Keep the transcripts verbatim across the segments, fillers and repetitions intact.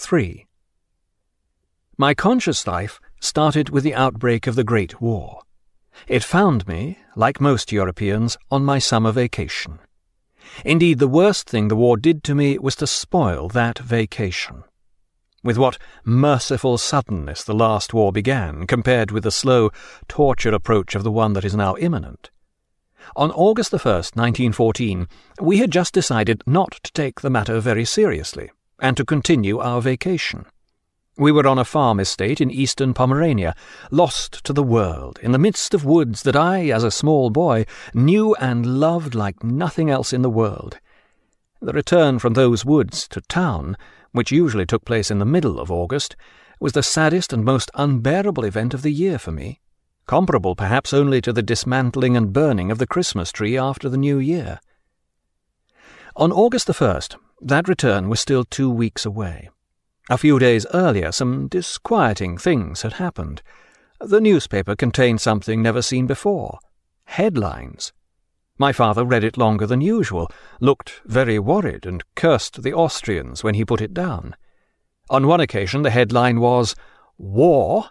three. My conscious life started with the outbreak of the Great War. It found me, like most Europeans, on my summer vacation. Indeed, the worst thing the war did to me was to spoil that vacation. With what merciful suddenness the last war began, compared with the slow, tortured approach of the one that is now imminent. On August the first, nineteen fourteen, we had just decided not to take the matter very seriously, and to continue our vacation. We were on a farm estate in eastern Pomerania, lost to the world, in the midst of woods that I, as a small boy, knew and loved like nothing else in the world. The return from those woods to town, which usually took place in the middle of August, was the saddest and most unbearable event of the year for me, comparable perhaps only to the dismantling and burning of the Christmas tree after the New Year. On August the first, that return was still two weeks away. A few days earlier, some disquieting things had happened. The newspaper contained something never seen before. Headlines. My father read it longer than usual, looked very worried, and cursed the Austrians when he put it down. On one occasion the headline was, "War?"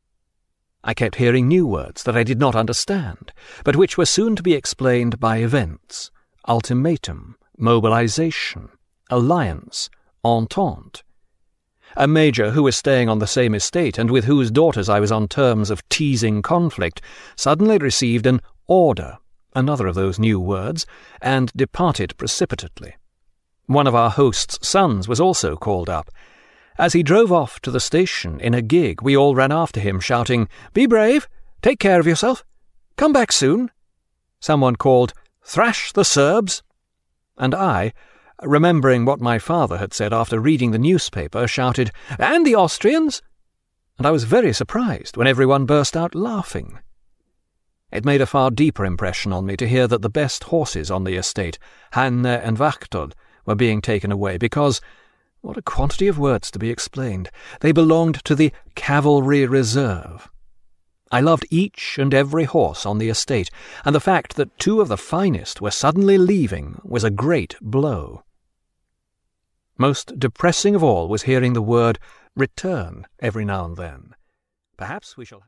I kept hearing new words that I did not understand, but which were soon to be explained by events: ultimatum, mobilization, alliance, entente. A major who was staying on the same estate and with whose daughters I was on terms of teasing conflict suddenly received an order, another of those new words, and departed precipitately. One of our host's sons was also called up. As he drove off to the station in a gig, we all ran after him, shouting, "Be brave! Take care of yourself! Come back soon!" Someone called, "Thrash the Serbs!" And I, remembering what my father had said after reading the newspaper, shouted, "And the Austrians!" And I was very surprised when everyone burst out laughing. It made a far deeper impression on me to hear that the best horses on the estate, Hanne and Wachtol, were being taken away, because, what a quantity of words to be explained, they belonged to the Cavalry Reserve. I loved each and every horse on the estate, and the fact that two of the finest were suddenly leaving was a great blow. Most depressing of all was hearing the word "return" every now and then. Perhaps we shall